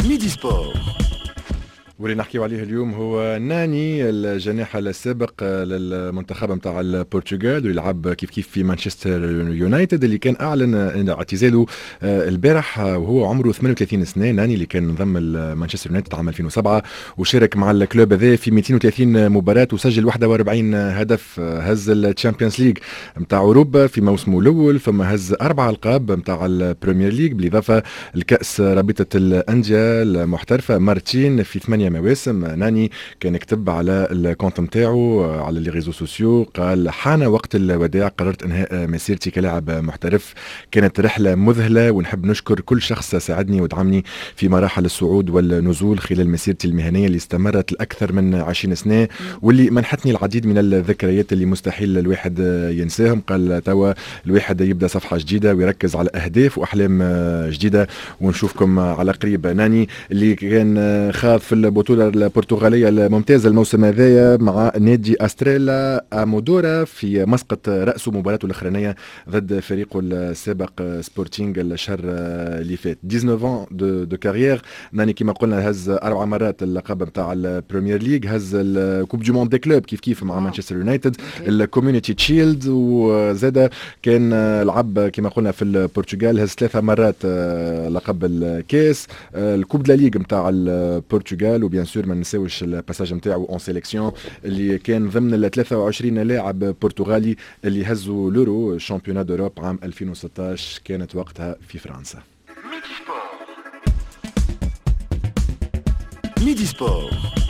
ميدي سبور. واللي نحكيو عليه اليوم هو ناني الجناح السابق للمنتخب نتاع البرتغال ويلعب كيف في مانشستر يونايتد اللي كان اعلن اعتزاله البارح وهو عمره 38 سنه. ناني اللي كان انضم لمانشستر يونايتد عام 2007 وشارك مع الكلوب هذا في 230 مباراه وسجل 41 هدف. هز الشامبيونز ليج نتاع اوروبا في موسمه الاول، ثم هز 4 القاب نتاع البريمير ليج بالاضافه لكاس رابطه الانديه المحترفه مرتين في 8 مواسم. ناني كان يكتب على الكونت نتاعو على لي ريزو سوسيو، قال حان وقت الوداع، قررت انهاء مسيرتي كلاعب محترف، كانت رحله مذهله ونحب نشكر كل شخص ساعدني ودعمني في مراحل الصعود والنزول خلال مسيرتي المهنيه اللي استمرت لاكثر من 20 سنه واللي منحتني العديد من الذكريات اللي مستحيل الواحد ينساهم. قال توا الواحد يبدا صفحه جديده ويركز على اهداف واحلام جديده ونشوفكم على قريب. ناني اللي كان خاض في البطولة البرتغالية الممتازة الموسم هذايا مع نادي أستريلا أمودورا في مسقط رأسه مباراته الأخرانية ضد فريقه السابق سبورتينغ الشهر اللي فات. 19 دو كارير. ناني كما قلنا هز 4 مرات اللقب نتاع البريمير ليج، هز الكوب دو موند دي كلوب كيف مع مانشستر يونايتد، الكوميونيتي تشيلد، وزاد كان لعب كما قلنا في البرتغال، هز 3 مرات لقب الكاس، الكوب دو ليغ نتاع البرتغال، وبيان سور ما نساوش الباساج نتاعو اون سيليكسيون اللي كان ضمن ال 23 لاعب برتغالي اللي هزوا لورو شامبيونات دوروب عام 2016 كانت وقتها في فرنسا. ميدي سبور.